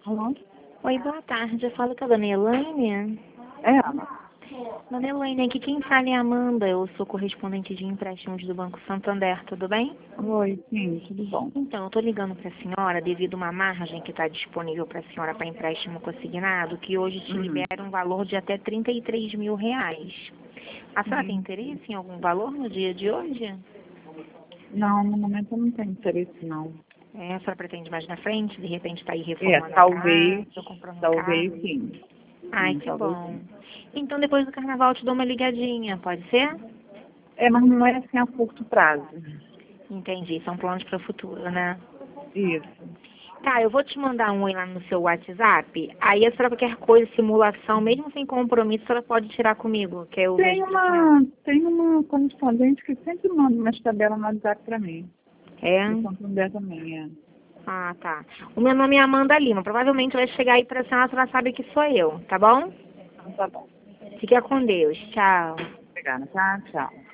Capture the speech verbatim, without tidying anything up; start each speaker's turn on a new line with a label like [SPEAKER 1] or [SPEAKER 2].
[SPEAKER 1] Alô?
[SPEAKER 2] Oi, boa tarde. Eu falo com a dona Elaine.
[SPEAKER 1] É, Ana.
[SPEAKER 2] Dona Elaine, aqui quem fala é a Amanda. Eu sou correspondente de empréstimos do Banco Santander, tudo bem?
[SPEAKER 1] Oi, sim, tudo bom.
[SPEAKER 2] Então, eu estou ligando para a senhora devido a uma margem que está disponível para a senhora para empréstimo consignado, que hoje te
[SPEAKER 1] Uhum.
[SPEAKER 2] libera um valor de até trinta e três mil reais. A senhora tem
[SPEAKER 1] Sim.
[SPEAKER 2] interesse em algum valor no dia de hoje?
[SPEAKER 1] Não, no momento eu não tenho interesse, não.
[SPEAKER 2] É, a senhora pretende mais na frente, de repente está aí
[SPEAKER 1] É,
[SPEAKER 2] reformando a
[SPEAKER 1] talvez,
[SPEAKER 2] casa, comprando um
[SPEAKER 1] talvez
[SPEAKER 2] carro?
[SPEAKER 1] sim.
[SPEAKER 2] Ai,
[SPEAKER 1] Hum,
[SPEAKER 2] que
[SPEAKER 1] talvez
[SPEAKER 2] bom.
[SPEAKER 1] sim.
[SPEAKER 2] Então, depois do carnaval, eu te dou uma ligadinha, pode ser?
[SPEAKER 1] É, mas não é assim a curto prazo.
[SPEAKER 2] Entendi, são planos para o futuro, né?
[SPEAKER 1] Isso.
[SPEAKER 2] Tá, eu vou te mandar um oi lá no seu WhatsApp. Aí a senhora qualquer coisa, simulação, mesmo sem compromisso, a senhora pode tirar comigo, que eu
[SPEAKER 1] Tem
[SPEAKER 2] vejo pra senhora.
[SPEAKER 1] uma, tem uma correspondente que sempre manda umas tabelas no WhatsApp pra mim.
[SPEAKER 2] É?
[SPEAKER 1] Do Santander também, é.
[SPEAKER 2] Ah, tá. O meu nome é Amanda Lima. Provavelmente vai chegar aí pra senhora, a senhora sabe que sou eu, tá bom?
[SPEAKER 1] Então tá bom.
[SPEAKER 2] Fica com Deus. Tchau.
[SPEAKER 1] Obrigada, tá? Tchau.